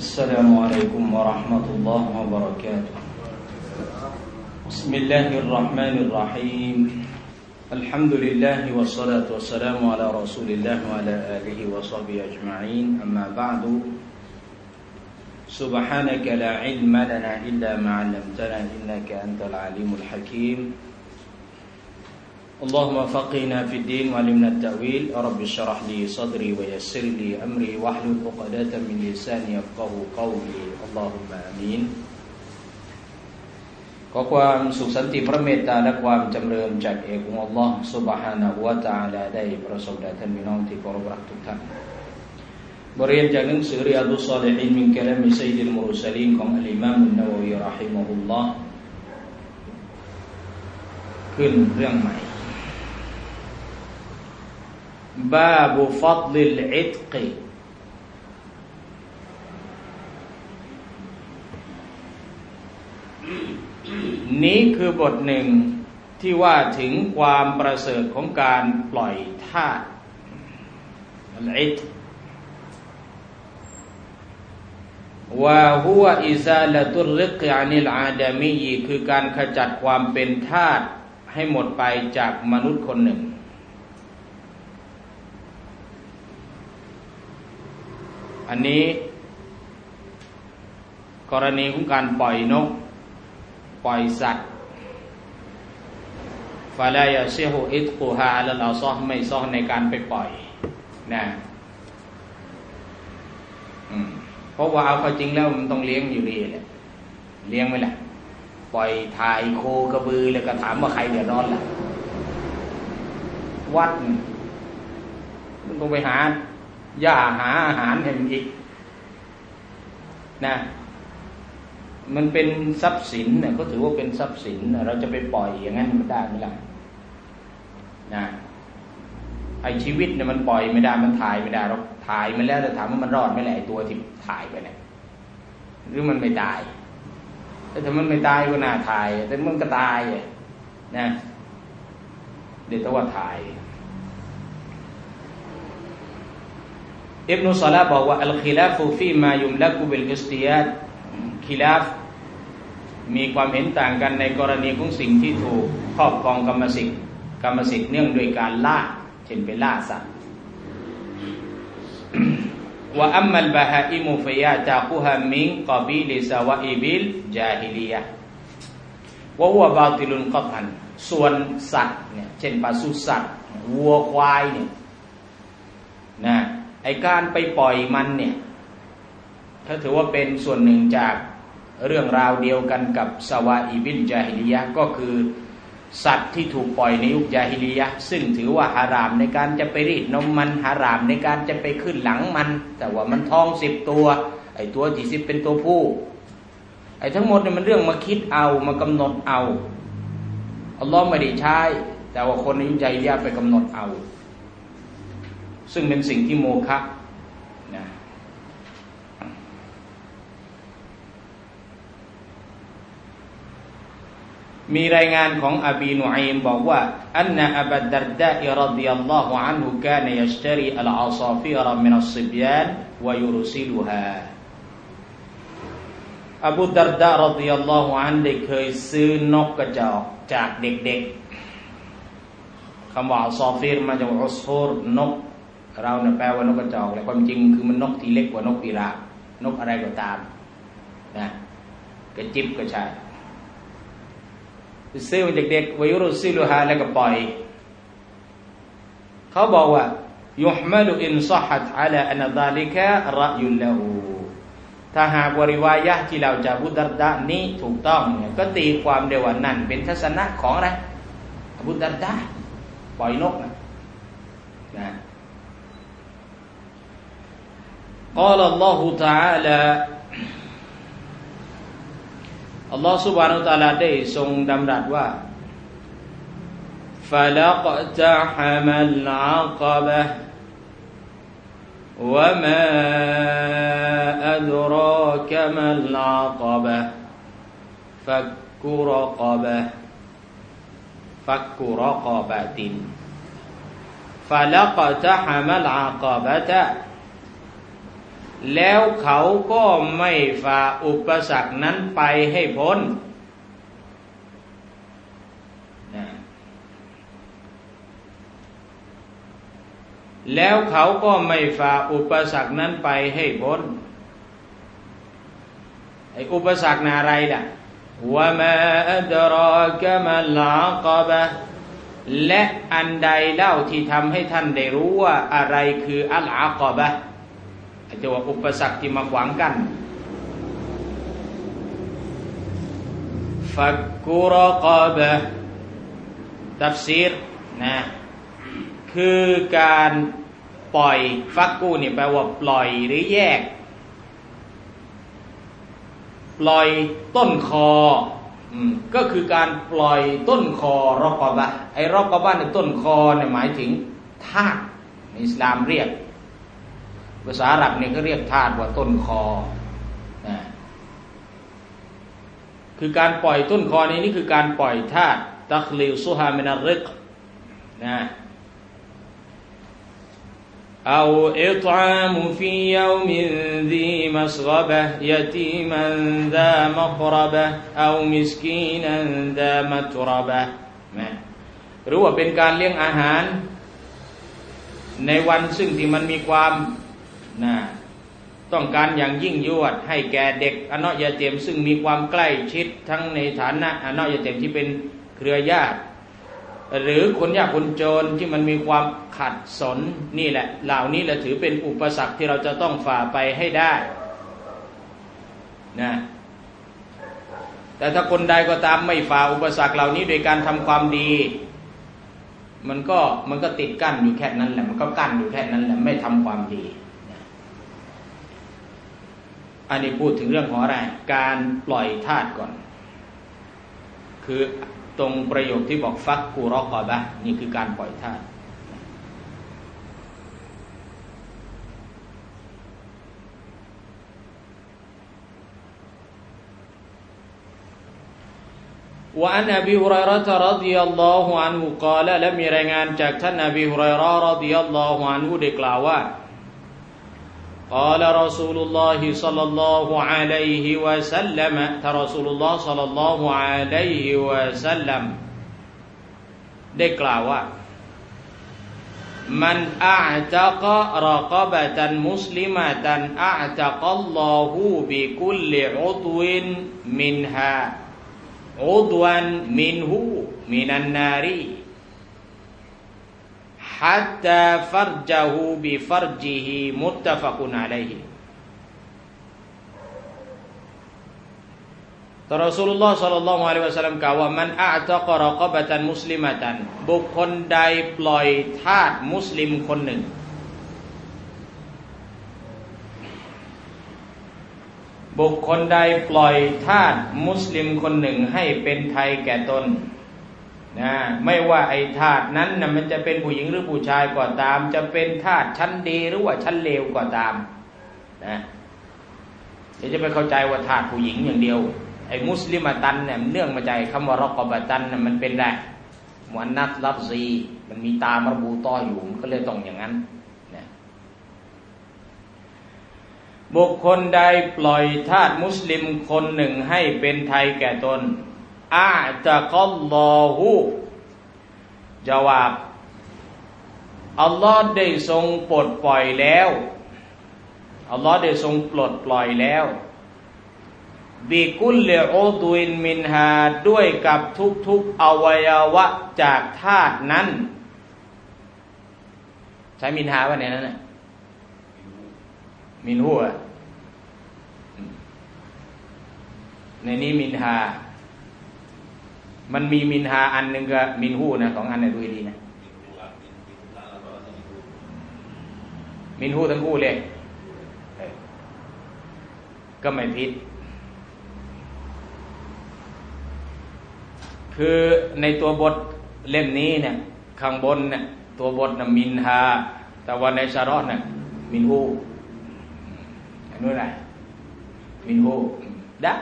السلام عليكم ورحمة الله وبركاته بسم الله الرحمن الرحيم الحمد لله والصلاة والسلام على رسول الله وعلى آله وصحبه أجمعين أما بعد سبحانك لا علم لنا إلا ما علمتنا إنك أنت العليم الحكيم اللهم فقهنا في الدين وعلمنا التأويل رب اشرح لي صدري ويسر لي أمري واحلل عقدة من لساني يفقهوا قولي اللهم آمين ขอความสุขสันติพระเมตตาและความจำเริญจากเอกองค์อัลลอฮฺซุบฮานะฮูวะตะอาลาได้ประสบแด่ท่านพี่น้องที่เคารพรักทุกท่านบทเรียนจากหนังสือริยาดุศศอลิฮีนมินกะลามิซัยยิดมุรสลีนของอัลอิมามอันนะวะวีเราะฮิมะฮุลลอฮ์ขึ้นเรื่องใหม่บาบุฟัฎลิลอิตกนี้คือบทหนึ่งที่ว่าถึงความประเสริฐของการปล่อยทาสอัลอิตวะฮุวะอิซาละตุรริกอานิลอาดามีคือการขจัดความเป็นทาสให้หมดไปจากมนุษย์คนหนึ่งอันนี้กรณีของการปล่อยนกปล่อยสัตว์ฟาลายาซิฮุอิตกุฮาอัลลอซอฮไม่ซอในการไปปล่อยนะเพราะว่าเอาเข้าจริงแล้วมันต้องเลี้ยงอยู่ดีแหละเลี้ยงไหมล่ะปล่อยถ่ายโคกระบือแล้วก็ถามว่าใครเดือดร้อนล่ะวัดมันต้องไปหาหญ้าหาอาหารให้มันอีกนะมันเป็นทรัพย์สินเนี่ยก็ถือว่าเป็นทรัพย์สินเราจะไปปล่อยอย่างนั้นมันได้ไหมล่ะนะไอชีวิตเนี่ยมันปล่อยไม่ได้มันถ่ายไม่ได้เราถ่ายมันแล้วแต่ถามว่ามันรอดไหมล่ะไอตัวที่ถ่ายไปเนี่ยหรือมันไม่ตายแต่ถ้ามันไม่ตายก็น่าถ่ายแต่มันก็ตายนะเดี๋ยวต้องว่าถ่ายอิบนุศอลาห์บอกว่าอัลคิลาฟุฟีมายุมลักุบิลอิสติยาดคิลาฟมีความเห็นต่างกันในกรณีของสิ่งที่ถูกครอบครองกรรมสิทธิ์เนื่องด้วยการล่าเช่นไปล่าสัตว์ว่าอัมมัลบะฮาอิมุฟยาตาคุฮามินกอบีลิซาวะอิบิลจาฮิลียะห์วะฮุวะบาติลุนกอตันส่วนสัตว์เนี่ยเช่นปศุสัตว์วัวควายเนี่ยนะไอการไปปล่อยมันเนี่ยถ้าถือว่าเป็นส่วนหนึ่งจากเรื่องราวเดียวกันกับซาวาอิบิลจาฮิลียะห์ก็คือสัตว์ที่ถูกปล่อยในยุคจาฮิลียะห์ซึ่งถือว่าฮารามในการจะไปรีดนมมันฮารามในการจะไปขึ้นหลังมันแต่ว่ามันท้อง10ตัวไอตัวที่10เป็นตัวผู้ไอทั้งหมดเนี่ยมันเรื่องมาคิดเอามากำหนดเอาอัลลอฮ์ไม่ได้ใช้แต่ว่าคนในยุคจาฮิลียะห์ไปกำหนดเอาซึ่งเป็นสิ่งที่โมฆะนะมีรายงานของอบีนุอัยมบอกว่าอันนะอบัดดัรดาอิรฎิยัลลอฮุอันฮุกานยัชตรีอัลอาซาฟิรมินัสซิบยานวะยุรซิลุฮาอบูดัรดารฎิยัลลอฮุอันได้เคยซื้อนกกระจอกจากเด็กๆคำว่าอัลซาฟิรมาจากอุสฮูรนกเราเนี่ยแปลว่านกกระจอกแต่ความจริงคือมันนกที่เล็กกว่านกปีราบนกอะไรก็ตามนะกระจิบก็ใช่ซื้อมาจากเด็กวายุรุซิลุฮาแล้วก็ปล่อยเขาบอกว่ายุฮมัลุอินซอฮัตอะลาอันซาลิกะรอยุลละฮูถ้าหากวริวายะห์ที่เราจากอบูดัรดานี้ถูกต้องเนี่ยก็ตีความได้ว่านั่นเป็นทัศนะของอะไรอบูดัรดาปล่อยนกนะقال الله تعالى อัลลอฮฺ سبحانه และ تعالى ได้ทรงดำรัสว่า فلقتحم العقبة وما أدراك ما العقبة فك رقبة فلقتحم العقبة แล้วเขาก็ไม่ฝ่าอุปสรรคนั้นไปให้พ้นแล้วเขาก็ไม่ฝ่าอุปสรรคนั้นไปให้พ้นไอ้อุปสรรคอะไรล่ะวะมาอัดรากะมัลอะกะบะห์และอันใดเล่าที่ทำให้ท่านได้รู้ว่าอะไรคืออัลอะกะบะห์ไอ้ตัวอุปสรรคที่มาขวางกั้นฟักกุรกะบะห์ตัฟซีรนะคือการปล่อยฟักกูนี่แปลว่าปล่อยหรือแยกปล่อยต้นคอก็คือการปล่อยต้นคอรอกบะไอ้รอกบะในต้นคอเนี่ยหมายถึงธาตุในอิสลามเรียกภาษาอาหรับเนี่ยก็เรียกธาตุว่าต้นคอนะคือการปล่อยต้นคอนี้นี่คือการปล่อยธาตุตัคลิซุฮามินัรริกนะأو إطعام في يوم ذي مسغبة يتيما ذا مقربة أو مسكينا ذا متربة หรือว่าเป็นการเลี้ยงอาหารในวันซึ่งที่มันมีความต้องการอย่างยิ่งยวดให้แก่เด็กอนอยาเตมซึ่งมีความใกล้ชิดทั้งในฐานะอนอยาเตมที่เป็นเครือญาติหรือคนยากคนจนที่มันมีความขัดสนนี่แหละเหล่านี้แหละถือเป็นอุปสรรคที่เราจะต้องฝ่าไปให้ได้นะแต่ถ้าคนใดก็ตามไม่ฝ่าอุปสรรคเหล่านี้โดยการทำความดีมันก็ติดกั้นอยู่แค่นั้นแหละมันก็กั้นอยู่แค่นั้นแหละไม่ทำความดีอันนี้พูดถึงเรื่องของอะไรการปล่อยธาตุก่อนคือตรงประโยคที่บอกฟักกูรอกะบะห์นี่คือการปล่อยธาตุว่าอันอบีฮุรอยเราะฮ์รอฎิยัลลอฮุอันฮุกล่าวและมีรายงานจากท่านอบีฮุรอยเราะฮ์รอฎิยัลลอฮุอันฮุได้กล่าวว่าقال رسول الله صلى الله عليه وسلم ท่านรอซูลุลลอฮ์ صلى الله عليه وسلم ได้กล่าวว่ามันอะตะกะรอกะบะตันมุสลิมะตันอะตะกัลลอฮุบิคุลลิอุฎวินมินฮาอุฎวันมินฮูมินันนารีحتى فرجه بفرجه متفق عليه ท่านรอซูลุลลอฮ์ ศ็อลลัลลอฮุอะลัยฮิวะซัลลัมกล่าวว่ามันอะตะกะรอกะบะตันมุสลิมะตันบุคคลใดปล่อยทาสมุสลิมคนหนึ่งบุคคลใดปล่อยทาสมุสลิมคนหนึ่งให้เป็นไทยแก่ตนนะไม่ว่าไอ้ทาสนั้นนะมันจะเป็นผู้หญิงหรือผู้ชายก็ตามจะเป็นทาสชั้นดีหรือว่าชั้นเลวก็ตามนะเดี๋ยวจะไปเข้าใจว่าทาสผู้หญิงอย่างเดียวไอ้มุสลิมตันเนี่ยเนื่องมาจากคำว่ารอกบะตันน่ะมันเป็นได้มุอันนัสลัฟซีมันมีตามระบูตออยู่มันก็เลยต้องอย่างนั้นนะบุคคลใดปล่อยทาสมุสลิมคนหนึ่งให้เป็นไทยแก่ตนอะตะกัลลอฮุจาวาบอัลลอฮ์ได้ทรงปลดปล่อยแล้วอัลลอฮ์ได้ทรงปลดปล่อยแล้วบิกุลลิอุฎวินมินฮาด้วยกับทุกๆอวัยวะจากธาตุนั้นใช้มินฮาว่าในนั้นน่ะมินฮูอ่ะในนี้มินฮามันมีมินฮาอันหนึ่งกับมินฮูนะ2อันเนี่ยดูดีนะมินฮูทั้งคู่เลยก็ไม่ผิดคือในตัวบทเล่มนี้เนี่ยข้างบนเนี่ยตัวบทน่ะมินฮาแต่ว่าในชะรอห์น่ะมินฮูอันนู้นอะไรมินฮูได้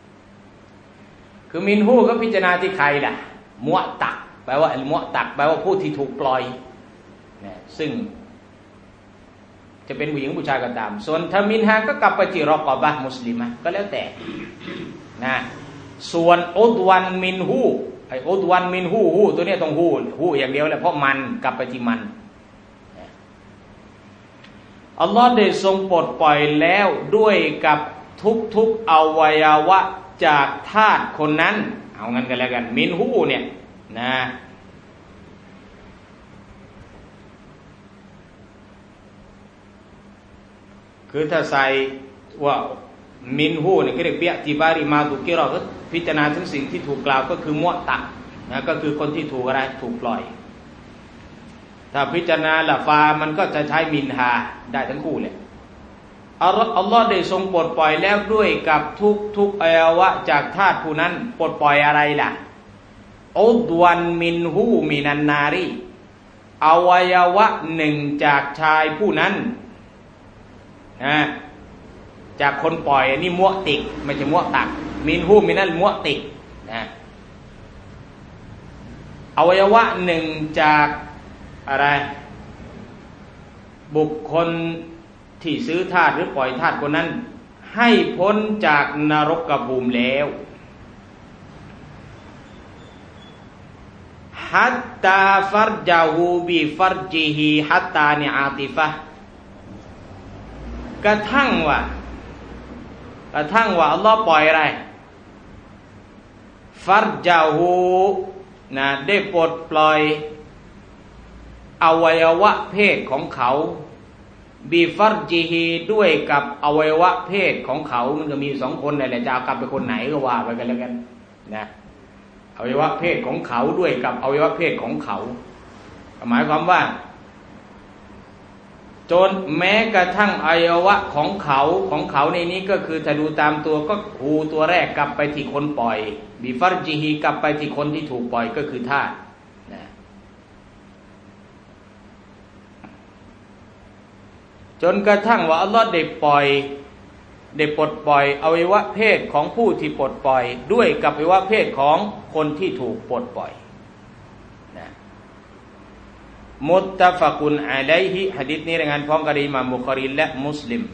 คือมินฮูก็พิจารณาที่ใครล่ะมุอ์ตักแปลว่ามุอ์ตักแปลว่าผู้ที่ถูกปล่อยเนี่ยซึ่งจจะเป็นผู้หญิงผู้ชายก็ตามส่วนถ้ามินฮาก็กลับไปที่รอกอบะมุสลิมะก็แล้วแต่นะส่วนอุดวันมินฮูไอ้อุดวันมินฮูตัวนี้ต้องฮูอย่างเดียวแหละเพราะมันกลับไปที่มันอัลลอฮ์ได้ทรงปลดปล่อยแล้วด้วยกับทุกอวัยวะจากทาสคนนั้นเอางั้นกันแล้วกันมินฮูเนี่ยนะคือถ้าใส่ว่ามินฮูเนี่ยก็เรียกเบียติบาริมาตุกิรอก็พิจารณาถึงสิ่งที่ถูกกล่าวก็คือมุตะนะก็คือคนที่ถูกอะไรถูกปล่อยถ้าพิจารณาละฟามันก็จะใช้มินฮาได้ทั้งคู่เลยอัลลอฮ์ได้ทรงปลดปล่อยแล้วด้วยกับทุกอวัยวะจากทาสผู้นั้นปลดปล่อยอะไรล่ะอุดวันมินฮูมินันนารีอวัยวะหนึ่งจากชายผู้นั้นนะจากคนปล่อยนี่มุติกไม่ใช่มุตักมินฮูมินันมุติกนะอวัยวะหนึ่งจากอะไรบุคคลที่ซื้อทาสหรือปล่อยทาสคนนั้นให้พ้นจากนรกภูมิแล้วฮัตตาฟัรจาฮูบิฟัรจิฮิฮัตตานิอาติฟะกระทั่งว่าอัลลอฮ์ปล่อยอะไรฟัรจาฮูนะได้ปลดปล่อยอวัยวะเพศของเขาบีฟัรจิฮีด้วยกับอวัยวะเพศของเขามันก็มีสองคนนั่นแหละจะเอากลับไปคนไหนก็ว่าไปกันแล้วกันนะอวัยวะเพศของเขาด้วยกับอวัยวะเพศของเขาหมายความว่าจนแม้กระทั่งอวัยวะของเขาในนี้ก็คือถ้าดูตามตัวก็หูตัวแรกกลับไปที่คนปล่อยบีฟัรจิฮีกลับไปที่คนที่ถูกปล่อยก็คือทาสจนกระทั่งว่าอัลลอฮ์ได้ปลดปล่อยอวัยวะเพศของผู้ที่ปลดปล่อยด้วยกับอวัยวะเพศของคนที่ถูกปลดปล่อยนะมุตตะฟะกุนอะลัยฮิหะดีษนี้รายงานพร้อมกับอิหม่ามบุคอรีและมุสลิม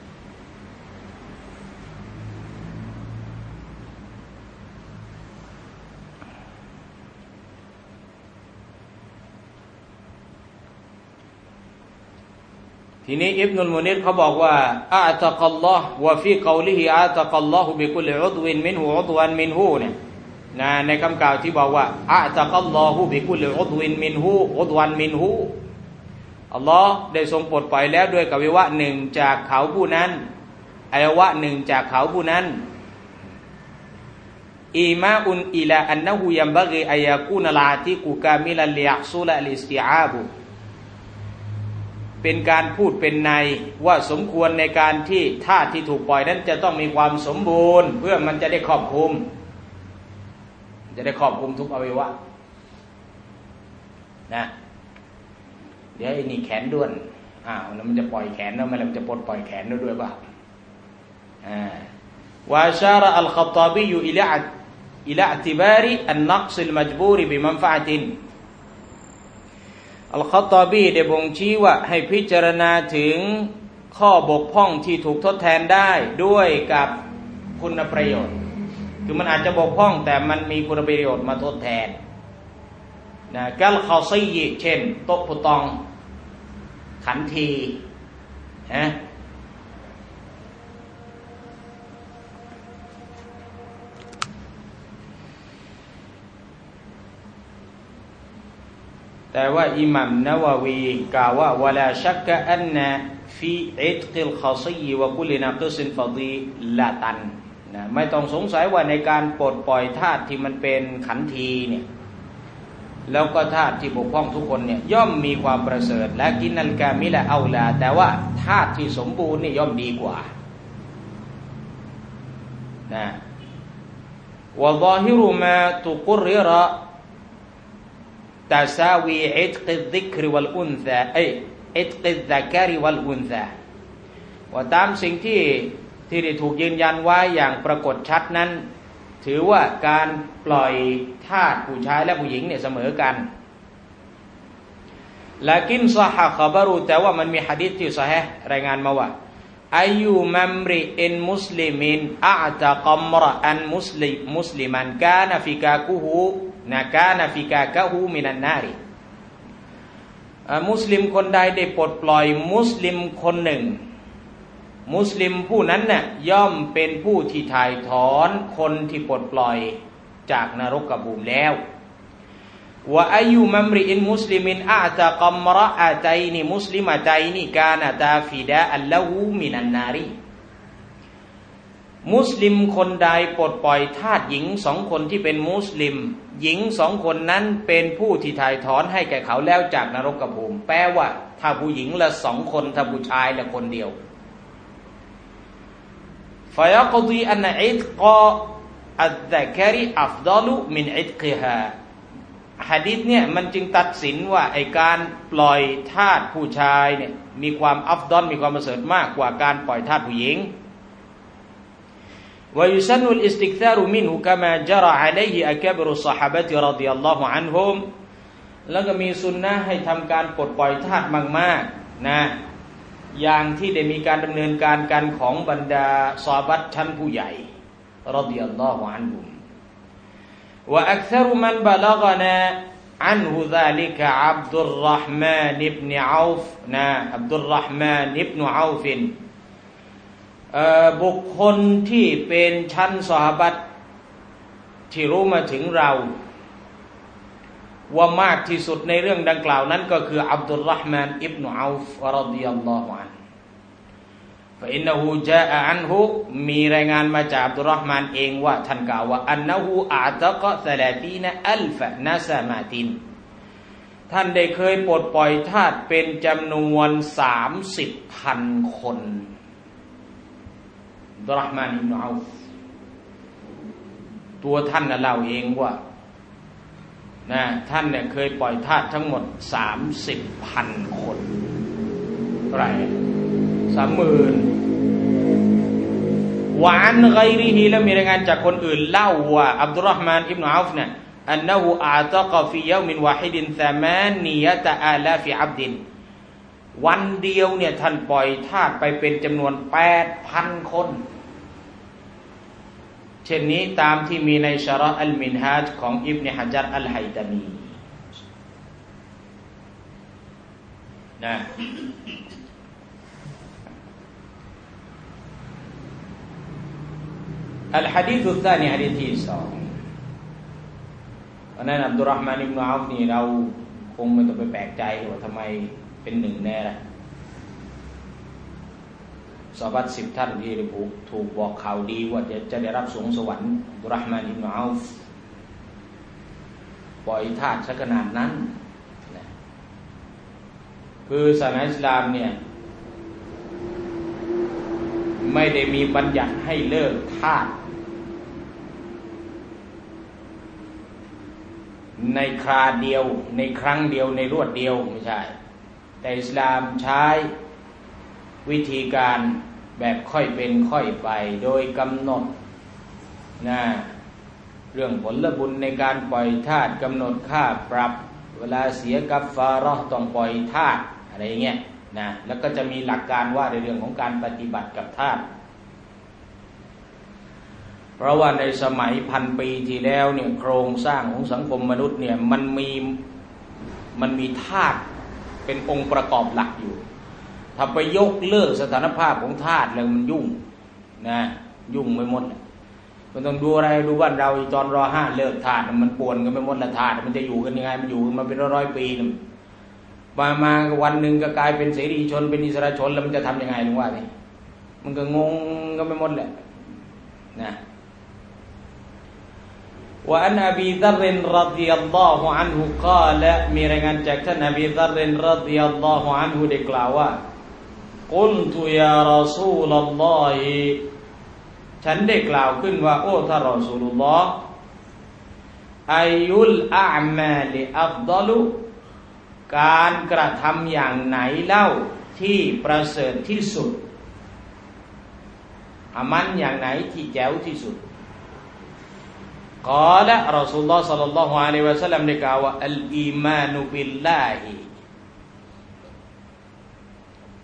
ทีนี้อิบนุลมุนิรเขาบอกว่าอะตักัลลอฮ์วะฟีกอลิฮิอะตักัลลอฮุบิกุลอุดวินมินฮูอุดวันมินฮูเนี่ยนะในคำกล่าวที่บอกว่าอะตักัลลอฮุบิกุลอุดวินมินฮูอุดวันมินฮูอัลลอฮ์ได้ทรงปลดปล่อยแล้วด้วยอวัยวะหนึ่งจากเขาผู้นั้นอวัยวะหนึ่งจากเขาผู้นั้นอีมาอุนอิลาอันนะฮูยัมบะกีอัยยะกูนะลาติกุกามิลันลิยัซุลลิสติอาบุเป็นการพูดเป็นในว่าสมควรในการที่ทาสที่ถูกปล่อยนั้นจะต้องมีความสมบูรณ์เพื่อมันจะได้ครอบคลุมทุกอวัยวะนะเดี๋ยวไอ้นี่แขนด้วนแล้วมันจะปล่อยแขนแล้วมันจะปลดปล่อยแขนด้วยป่ะวะชาระอัลค็อฏฏอบีอิลาอิติบาริอันนักซิลมัจบูริบิมันฟะอะตินอัลค็อฏฏอบีได้บ่งชี้ว่าให้พิจารณาถึงข้อบกพร่องที่ถูกทดแทนได้ด้วยกับคุณประโยชน์คือมันอาจจะบกพร่องแต่มันมีคุณประโยชน์มาทดแทนนะกัลคอซีเช่นโต๊ะปุตองขันทีแต่ว่าอิหม่ามนะวะวีกล่าวว่าวะลาชักกะอันนะฟีอิตกิลคอซีวะกุลินากิซินฟะดีละตันนะไม่ต้องสงสัยว่าในการปลดปล่อยธาตุที่มันเป็นขันทีเนี่ยแล้วก็ธาตุที่บกพร่องทุกคนเนี่ยย่อมมีความประเสริฐและกินนัลกามิละเอาลาแต่ว่าธาตุที่สมบูรณ์นี่ย่อมดีกว่านะวะฎอฮิรุมาตุกุริระตาซาวีอิตกิซิกรวัลอุนซาอิตกิซะกะรวัลอุนซาว่าตามสิ่งที่ได้ถูกยืนยันไว้อย่างปรากฏชัดนั้นถือว่าการปล่อยทาสผู้ชายและผู้หญิงเนี่ยเสมอกันลากินซอฮะขบารุแต่ว่ามันมีหะดีษที่ซอฮีห์รายงานมาว่าอายุมัมริอินมุสลิมินอะตะกัมรออันมุสลิมันกานะฟิกากุฮูนะกานะฟิกากะฮูมินันนาริมุสลิมคนใดได้ปลดปล่อยมุสลิมคนหนึ่งมุสลิมผู้นั้นน่ะย่อมเป็นผู้ที่ถ่ายถอนคนที่ปลดปล่อยจากนรกภูมิแล้วว่าอายุมัมริอินมุสลิมินอาตะกัมรออะตัยนิมุสลิมะตัยนิกานะตาฟิดาอัลละฮูมินันนารีมุสลิมคนใดปลดปล่อยทาสหญิง2 คนที่เป็นมุสลิมหญิง2 คนนั้นเป็นผู้ที่ถ่ายถอนให้แก่เขาแล้วจากนรกภูมิแปลว่าถ้าผู้หญิงละ2 คนถ้าผู้ชายละคนเดียวฟะยะกฎีอันอิตกออัซซะกะรีอัฟฎอลุมินอิตกิฮาหะดีษเนี่ยมันจึงตัดสินว่าไอ้การปล่อยทาสผู้ชายเนี่ยมีความอัฟฎอลมีความประเสริฐมากกว่าการปล่อยทาสผู้หญิงวะยุซันนุลอิสติกซารุมินฮุกะมาจารออะลัยฮิอะกับรุศศอฮาบะติรอฎิยัลลอฮุอันฮุมแล้วก็มีสุนนะห์ให้ทำการปลดปล่อยทาสมากๆนะอย่างที่ได้มีการดำเนินการกันของบรรดาซอฮาบะห์ชั้นผู้ใหญ่รอฎิยัลลอฮุอันฮุมوأكثر من بلغنا عنه ذلك عبد الرحمن بن عوف عبد الرحمن بن عوف บุคคลที่เป็นชั้นซอฮาบะห์ที่รู้มาถึงเราว่ามากที่สุดในเรื่องดังกล่าวนั้นก็คืออับดุลรอห์มานอิบนุเอาฟรอฎิยัลลอฮุอันฮุفإنه جاء عنه มีรายงานมาจากอับดุลรอห์มานเองว่าท่านกล่าวว่าอันนะฮูอะตะกะ30,000นะซะมาตินท่านได้เคยปลดปล่อยทาสเป็นจำนวน 30,000 คนอับดุลรอห์มานอิบนุเอาฟตัวท่านน่ะเล่าเองว่าท่านเนี่ยเคยปล่อยทาสทั้งหมด 30,000 คนเท่าไหร่30,000วะอันฆอยริฮิและมีรายงานจากคนอื่นเล่าว่าอับดุลรอห์มานอิบนุเอาฟเนี่ยอันนะฮูอาตะกะฟียอมินวาฮิดิน8,000 อาลาฟิอับดินวันเดียวเนี่ยท่านปล่อยทาสไปเป็นจำนวน 8,000 คนเช่นนี้ตามที่มีในชะรอห์อัลมินฮาจของอิบนุฮะญัรอัลไฮตามีอัลหะดีษอุธานีหะดีษที่2อันนั้นอับดุลรอห์มานอิบนุเอาฟนี่เราคงไม่ต้องไปแปลกใจว่าทำไมเป็นหนึ่งแน่ล่ะซอฮาบะห์10 ท่านที่ถูกบอกข่าวดีว่าจะได้รับสวงสวรรค์อับดุลรอห์มานอิบนุเอาฟปล่อยทาสซะขนาดนั้นคือศาสนาอิสลามเนี่ยไม่ได้มีบัญญัติให้เลิกทาสในคราเดียวในครั้งเดียวในรวดเดียวไม่ใช่แต่อิสลามใช้วิธีการแบบค่อยเป็นค่อยไปโดยกำหนดเรื่องผลบุญในการปล่อยทาสกำหนดค่าปรับเวลาเสียกัฟฟาเราะห์ต้องปล่อยทาสอะไรเงี้ยแล้วก็จะมีหลักการว่าในเรื่องของการปฏิบัติกับทาสเพราะว่าในสมัย1,000 ปีที่แล้วเนี่ยโครงสร้างของสังคมมนุษย์เนี่ยมันมีทาสเป็นองค์ประกอบหลักอยู่ถ้าไปยกเลิกสถานภาพของทาสแล้วมันยุ่งยุ่งไปหมดมันต้องดูอะไรดูบ้านเราตอนร.5เลิกทาสมันป่วนกันไปหมดละทาสมันจะอยู่กันยังไงมันอยู่มาเป็นร้อยๆปีมาวันหนึ่งก็กลายเป็นเสรีชนเป็นอิสระชนแล้วมันจะทำยังไงลุงว่านี่มันก็งงกันไปหมดแหละว่าอันอบีซัรรอฎิยัลลอฮุอันฮุกล่าวมีรายงานจากท่านอบีซัรรอฎิยัลลอฮุอันฮุได้กล่าวว่ากุลตุยารอซูลัลลอฮิฉันได้กล่าวขึ้นว่าโอ้ท่านรอซูลุลลอฮ์อายุลอามาลิอัฟฎอลุการกระทำอย่างไหนเล่าที่ประเสริฐที่สุดอามันอย่างไหนที่แจ๋วที่สุดกล่าวและรอซูลุลลอฮ์ศ็อลลัลลอฮุอะลัยฮิวะซัลลัมได้กล่าวว่าอัลอีมานุบิลลาฮิ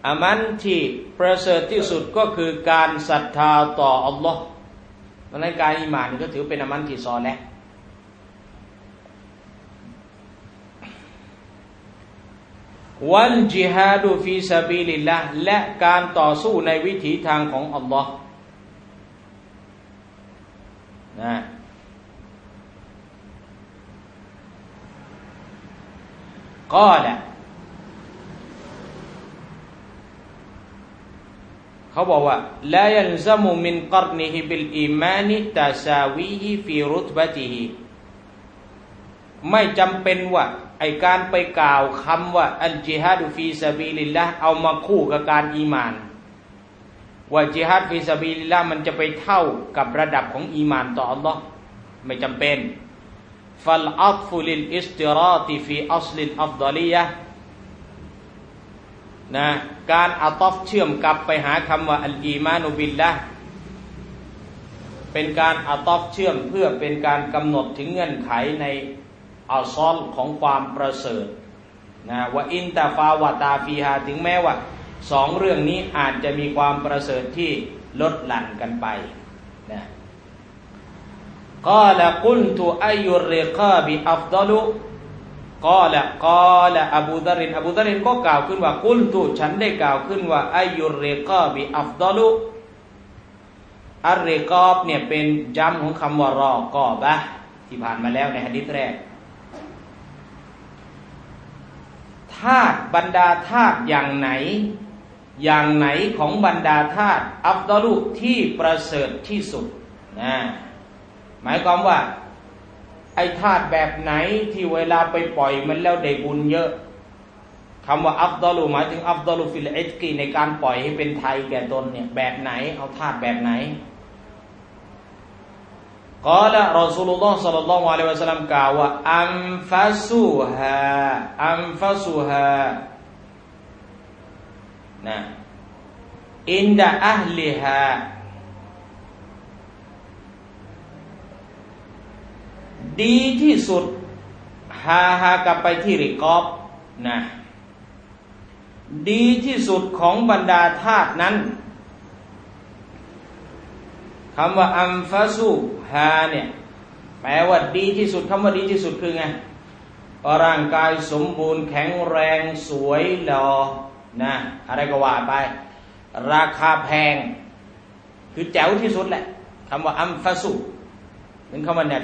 อามันที่ประเสริฐที่สุดก็คือการศรัทธาต่ออัลลอฮ์เพราะนั้นการอีหม่านก็ถือเป็นอามันที่ซอเลห์วัลจิฮาดุฟีซะบีลิลลาห์และการต่อสู้ในวิถีทางของอัลลอฮ์นะกอละเขาบอกว่าลายัลซะมุมินกัรนิฮิบิลอีมานิตะซาวีฮิฟีรุตบะติฮิไม่จำเป็นว่าไอการไปกล่าวคำว่าอัลจิฮาดุฟีซะบีลิลลาห์เอามาคู่กับการอีมานว่าจิฮาดฟีซะบีลิลลาห์มันจะไปเท่ากับระดับของอีมานต่ออัลลอฮ์ไม่จำเป็นฟัลอัฏฟุลิลอิสติราติฟีอัศลิลอัฟฎอลิยะห์นะการอัฏฟเชื่อมกลับไปหาคำว่าอัลอีมานุบิลละห์เป็นการอัฏฟเชื่อมเพื่อเป็นการกำหนดถึงเงื่อนไขในอัลซอลของความประเสริฐนะว่าอินตาฟาวะตาฟีฮาถึงแม้ว่าสองเรื่องนี้อาจจะมีความประเสริฐที่ลดหลั่นกันไปนะกาละกุลตุอัยยุรริกาบิอัฟฎอลุกาละอบูดารินก็กล่าวขึ้นว่ากุลตุฉันได้กล่าวขึ้นว่าอัยยุรริกาบิอัฟฎอลุอัรริกาบเนี่ยเป็นจัมของคำว่ารอกอบะที่ผ่านมาแล้วในหะดีษแรกธาตุบรรดาธาตุอย่างไหนของบรรดาธาตุอัฟฎอลุที่ประเสริฐที่สุดนะหมายความว่าไอ้ธาตุแบบไหนที่เวลาไปปล่อยมันแล้วได้บุญเยอะคำว่าอัฟฎอลุหมายถึงอัฟฎอลุฟิลอิตกีในการปล่อยให้เป็นไทยแก่ตนเนี่ยแบบไหนเอาธาตุแบบไหนกอละรอซูลุลลอฮ์ศ็อลลัลลอฮุอะลัยฮิวะซัลลัมกล่าวว่าอัมฟัสุฮานะอินดะอะห์ลิฮาดีที่สุดฮากลับไปที่ริกอบนะดีที่สุดของบรรดาธาตุนั้นคำว่าอัมฟาซูฮาเนี่ยแปลว่าดีที่สุดคำว่าดีที่สุดคือไงร่างกายสมบูรณ์แข็งแรงสวยหล่อนะอะไรก็ว่าไปราคาแพงคือแจ๋วที่สุดแหละคำว่าอัมฟาซูเป็นคำว่านา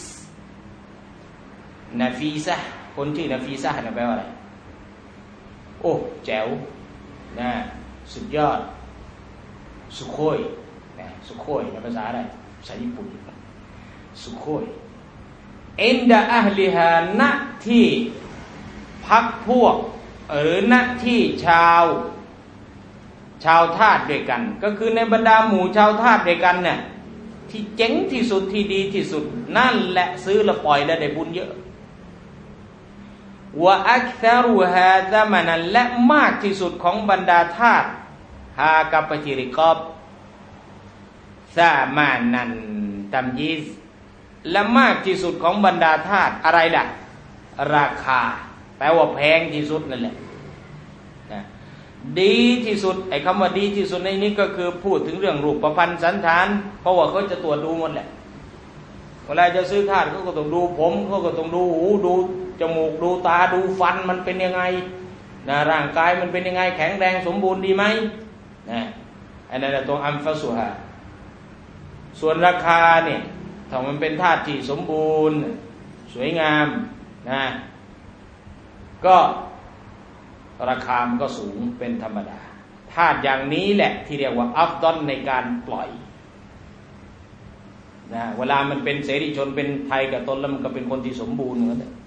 ฟีซะคนที่นาฟีซะแปลว่าอะไรโอ้แจ๋วนะสุดยอดสุโขยสุโขยในภาษาอะไรภาษาญี่ปุ่นสุโขยอินดะอะห์ลิฮาณที่พักพวกหรือณที่ชาวทาสด้วยกันก็คือในบรรดาหมู่ชาวทาสด้วยกันเนี่ยที่เจ๋งที่สุดที่ดีที่สุดนั่นแหละซื้อแล้วปล่อยแล้วได้บุญเยอะวะอักษรุฮาซะมานันและมากที่สุดของบรรดาทาสฮากับปฏิริกอบซามานันตัมยีซและมากที่สุดของบรรดาทาสอะไรล่ะราคาแปลว่าแพงที่สุดนั่นแหละนะดีที่สุดไอ้คำว่าดีที่สุดในนี้ก็คือพูดถึงเรื่องรูปพรรณสันฐานเพราะว่าเขาจะตรวจดูหมดแหละเวลาจะซื้อทาสเขาก็ต้องดูผมเขาก็ต้องดูหูดูจมูกดูตาดูฟันมันเป็นยังไงนะร่างกายมันเป็นยังไงแข็งแรงสมบูรณ์ดีไหมนะอันนั้นตรงอัมฟาสุฮาส่วนราคาเนี่ยถ้ามันเป็นธาตุที่สมบูรณ์สวยงามนะก็ราคามันก็สูงเป็นธรรมดาธาตุอย่างนี้แหละที่เรียกว่าอัฟฎอลในการปล่อยนะเวลามันเป็นเสรีชนเป็นไทยกับตนแล้วมันก็เป็นคนที่สมบูรณ์เหมือนกัน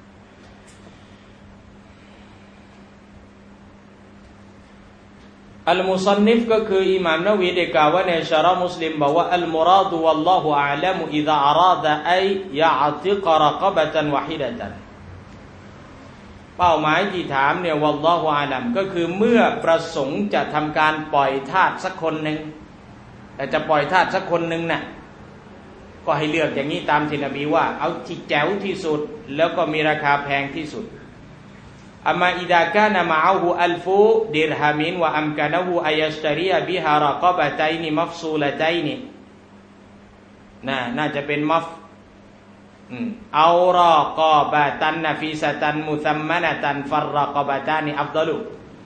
อัลมุซันนิฟก็คืออิหม่ามนะวีได้กล่าวว่าในชะเราะห์มุสลิมบอกว่าอัลมุราดุวัลลอฮุอาลัมุอิซาอาราดะอัยยะอ์ติกรกะบะตันวะฮิดะตันเป้าหมายที่ถามเนี่ยวัลลอฮุอาลัมก็คือเมื่อประสงค์จะทำการปล่อยทาสสักคนนึงแต่จะปล่อยทาสสักคนนึงน่ะก็ให้เลือกอย่างนี้ตามที่นบีว่าเอาที่แจ๋วที่สุดแล้วก็มีราคาแพงที่สุดอัมมาอิดะกานะมะอะฮูอัลฟุดิรฮามินวะอัมกานะฮูอัยยัชตะรียะบิฮารอกะบะตัยนิมัฟซูละตัยนิน่าจะเป็นมัฟเอารอกะบะตันนะฟีซะตันมุซัมมะนะตันฟัรรอกะบะตานิอัฟฎอลุ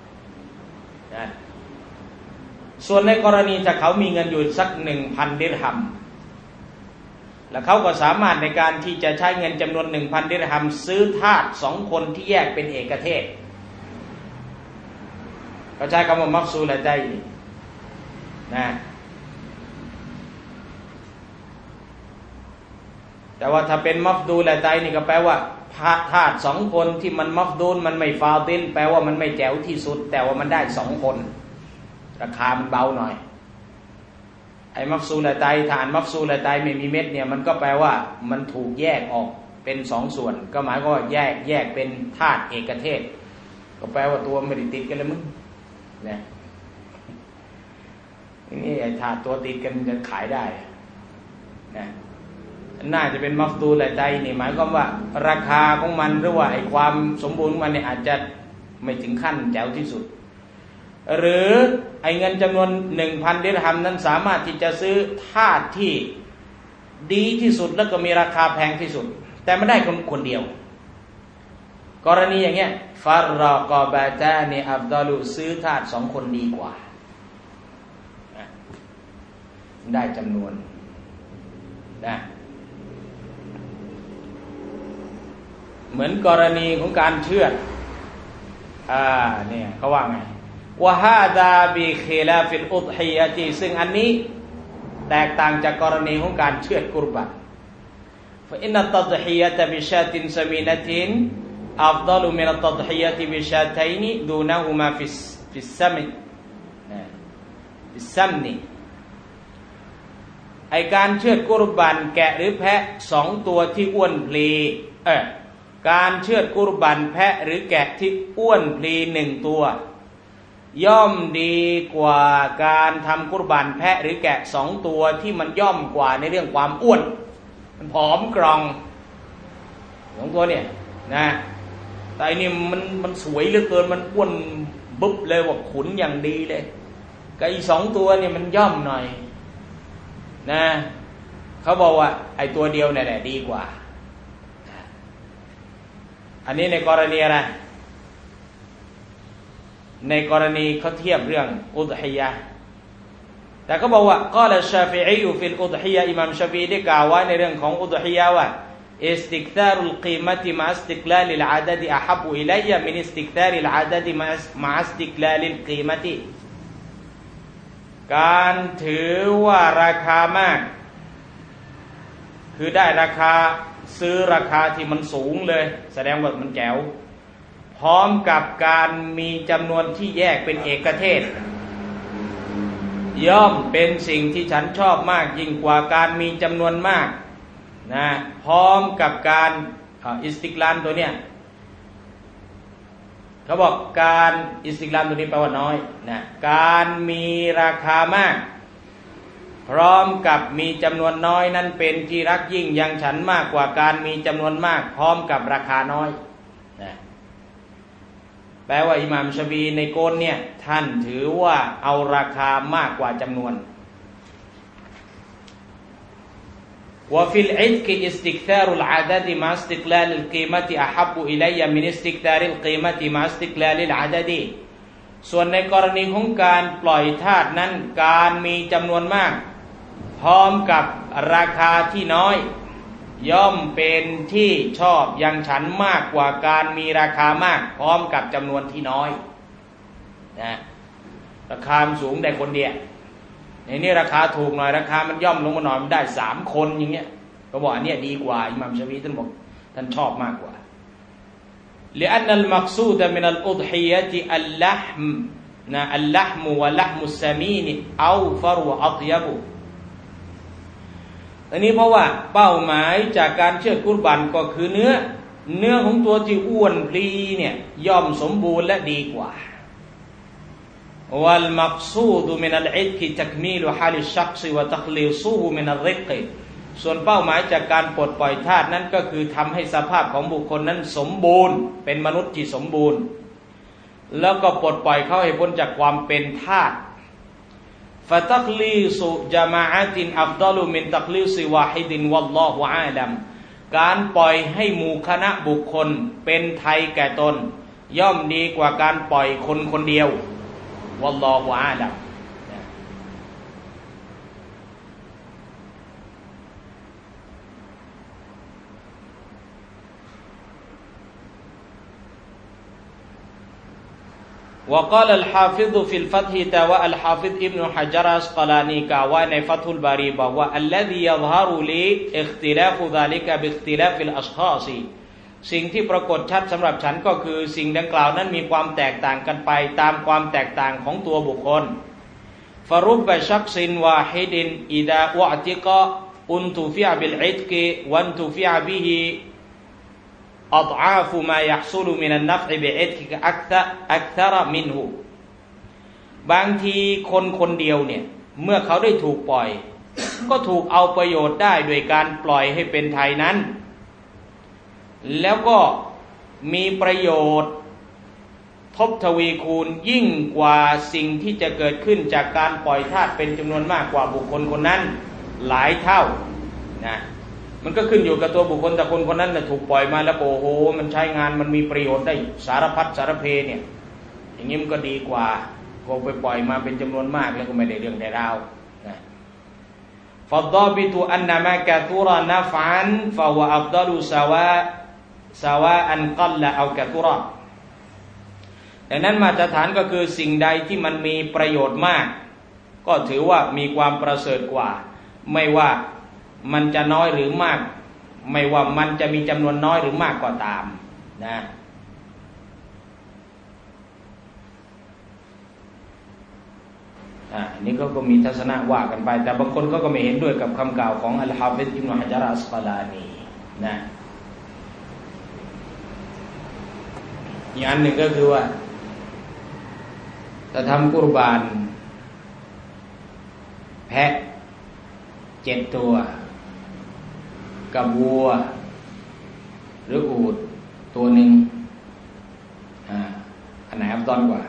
ส่วนในกรณีถ้าเขามีเงินอยู่สัก 1,000 ดิรฮัมแล้วเขาก็สามารถในการที่จะใช้เงินจำนวน 1,000 ดิรฮัมซื้อทาส2 คนที่แยกเป็นเอกเทศเขาใช้คำว่ามัฟซูละตัยนินะแต่ว่าถ้าเป็นมัฟดูละตัยนี่ก็แปลว่าทาส2 คนที่มันมัฟดูลมันไม่ฟาติลแปลว่ามันไม่แจ๋วที่สุดแต่ว่ามันได้2 คนราคามันเบาหน่อยไอ้มัฟซูละตัยฐานมัฟซูละตัยไม่มีเม็ดเนี่ยมันก็แปลว่ามันถูกแยกออกเป็น2 ส่วนก็หมายก็ว่าแยกเป็นธาตุเอกเทศก็แปลว่าตัวไม่ได้ติดกันเลยมึงเนี่ยนี่ไอ้ธาตุตัวติดกันจะขายได้นะน่าจะเป็นมัฟดูละตัยนี่หมายความว่าราคาของมันหรือว่าไอ้ความสมบูรณ์ของมันเนี่ยอาจจะไม่ถึงขั้นแจ๋วที่สุดหรือไอ้เงินจำนวน 1,000 ดิรฮัมนั้นสามารถที่จะซื้อทาสที่ดีที่สุดแล้วก็มีราคาแพงที่สุดแต่ไม่ได้คนเดียวกรณีอย่างเงี้ยฟัรรอกะบะตานิอัฟฎอลุซื้อทาส2 คนดีกว่าได้จำนวนนะเหมือนกรณีของการเชือดเนี่ยเขาว่าไงวะฮาดาบิคิลาฟิลอุฎฮิยะติซึ่งอันนี้แตกต่างจากกรณีของการเชือดกุรบันฟะอินนัตตัฎฮิยะตะบิชาตินซะมีนะตินอัฟฎอลุมินัตตัฎฮิยะติบิชาตัยนิดูนะฮุมาฟิสซัมนิไอการเชือดกุรบันแกะหรือแพะ2 ตัวที่อ้วนพลีการเชือดกุรบันแพะหรือแกะที่อ้วนพลี1 ตัวย่อมดีกว่าการทำกุรบันแพะหรือแกะ2 ตัวที่มันย่อมกว่าในเรื่องความอ้วนมันผอมกรอง2 ตัวเนี่ยนะแต่อันนี้มันสวยเหลือเกินมันอ้วนบึ๊บเลยว่าขุนอย่างดีเลยกับอีก2 ตัวเนี่ยมันย่อมหน่อยนะเขาบอกว่าไอ้ตัวเดียวเนี่ยแหละดีกว่าอันนี้ในกรณีอะไรในกรณีเขาเทียบเรื่องอุฎฮิยะห์แต่เขาบอกว่ากอลชาฟิอีอยู่ฟิลอุฎฮิยะห์อิหม่ามชาฟิอีได้กล่าวไว้ในเรื่องของอุฎฮิยะห์ว่าอิสติกซารุลกีมะติมะอิสติกลาลิลอะดะดอะฮับอิลัยยะมินอิสติกซาริลอะดะดมะอิสติกลาลิลกีมะติการถือว่าราคามากคือได้ราคาซื้อราคาที่มันสูงเลยแสดงว่ามันแจ๋วพร้อมกับการมีจำนวนที่แยกเป็นเอกเทศย่อมเป็นสิ่งที่ฉันชอบมากยิ่งกว่าการมีจำนวนมากนะพร้อมกับการอิสติกลานตัวเนี้ยเขาบอกการอิสติกลานตัวนี้แปลว่าน้อยนะการมีราคามากพร้อมกับมีจำนวนน้อยนั้นเป็นที่รักยิ่งยังฉันมากกว่าการมีจำนวนมากพร้อมกับราคาน้อยนะแปลว่าอิหม่ามชาฟีในโกนเนี่ยท่านถือว่าเอาราคามากกว่าจำนวนวะฟิลอิดกิอิสติกซารุลอะดะดมะอิสติกลาลิลกีมะติอะฮับอิลัยยะมินอิสติกซาริลกีมะติมะอิสติกลาลิลอะดะดส่วนในกรณีของการปล่อยทาสนั้นการมีจำนวนมากพร้อมกับราคาที่น้อยย่อมเป็นที่ชอบยังฉันมากกว่าการมีราคามากพร้อมกับจำนวนที่น้อยนะราคาสูงได้คนเดียวในนี้ราคาถูกหน่อยราคามันย่อมลงมาหน่อยมันได้3 คนอย่างเงี้ยก็บอกอันนี้ดีกว่าอิหม่ามชาฟีอีท่านบอกท่านชอบมากกว่าلأن المقصود من الأضحية اللحم اللحم ولحم السمين أوفر وأطيب อันนี้เพราะว่าเป้าหมายจากการเชือดกุรบันก็คือเนื้อของตัวที่อ้วนพลีเนี่ยย่อมสมบูรณ์และดีกว่าوالمقصود من العتق تكميل حال الشخص وتخليصه من الرق ส่วนเป้าหมายจากการปลดปล่อยทาสนั้นก็คือทำให้สภาพของบุคคลนั้นสมบูรณ์เป็นมนุษย์ที่สมบูรณ์แล้วก็ปลดปล่อยเขาให้พ้นจากความเป็นทาสฟะตักลีซุญะมาอะตินอัฟฎอลุมินตักลีซิวาฮิดินวัลลอฮุอาลัมการปล่อยให้หมู่คณะบุคคลเป็นไทยแก่ตนย่อมดีกว่าการปล่อยคนคนเดียววัลลอฮุอาลัมوقال الحافظ في الفتح แต่ว่าอัลฮาฟิฎอิบนุฮะญะรอัสกอลานีกล่าวไว้ในฟัตุลบารีบอกว่า الذي يظهر لي اختلاف ذلك باختلاف الاشخاص สิ่งที่ปรากฏชัดสำหรับฉันก็คือสิ่งดังกล่าวนั้นมีความแตกต่างกันไปตามความแตกต่างของตัวบุคคล فرب شخص واحد إذا أعتق انتفع بالعتق وانتفع به أضعاف ما يحصل من النفع بعتق أكثر منه บางทีคนคนเดียวเนี่ยเมื่อเขาได้ถูกปล่อยก็ถูกเอาประโยชน์ได้โดยการปล่อยให้เป็นไทยนั้นแล้วก็มีประโยชน์ทบทวีคูณยิ่งกว่าสิ่งที่จะเกิดขึ้นจากการปล่อยทาสเป็นจำนวนมากกว่าบุคคลคนนั้นหลายเท่านะมันก็ขึ้นอยู่กับตัวบุคคลแต่คนคนนั้นน่ะถูกปล่อยมาแล้วโอ้โหมันใช้งานมันมีประโยชน์ได้สารพัดสารเพเนี่ยอย่างนี้มันก็ดีกว่าก็ไปปล่อยมาเป็นจำนวนมากแล้วก็ไม่ได้เรื่องได้ราวนะฟัดฎอบิตุอันนะมากะตุรนะฟันฟะวะอัฟฎอลุซาวาอันกัลละเอากะตุรดังนั้นมาตรฐานก็คือสิ่งใดที่มันมีประโยชน์มากก็ถือว่ามีความประเสริฐกว่าไม่ว่ามันจะน้อยหรือมากไม่ว่ามันจะมีจำนวนน้อยหรือมากก็ตามนะนี่ก็มีทัศนะว่ากันไปแต่บางคนก็ไม่เห็นด้วยกับคำกล่าวของอัลฮาฟิฎอิบนุฮะญะรอัสกอลานีนะอีกอันหนึ่งก็คือว่าถ้าทำกุรบานแพะ7 ตัวกับวัวหรืออูฐตัวหนึ่งอันไหนอัฟฎอลกว่า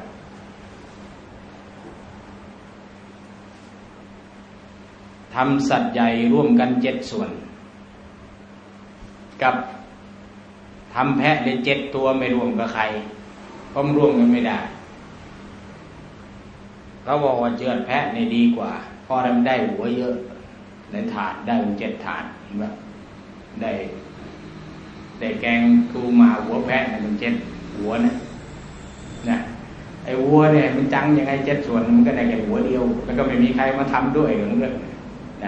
ทำสัตว์ใหญ่ร่วมกัน7 ส่วนกับทำแพะเลย7 ตัวไม่รวมกับใครเพราะมันรวมกันไม่ได้เขาบอกว่าเชือดแพะนี่ดีกว่าเพราะมันได้หัวเยอะในถาดได้7 ถาดเห็นไหมได้แกงตูมาหัวแพะมัน7 หัวนะไอ้วัวเนี่ยมันจังยังไง7 ส่วนมันก็ได้แค่หัวเดียวแล้วก็ไม่มีใครมาทำด้วยเหมือนกันนะ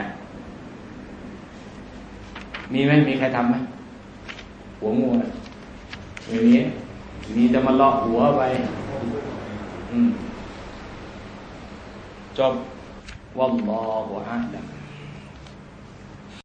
มีไหมมีใครทำไหมหัวงูอย่างนี้มีจะมาเลาะหัวไปจบวัลลอฮุอะลัม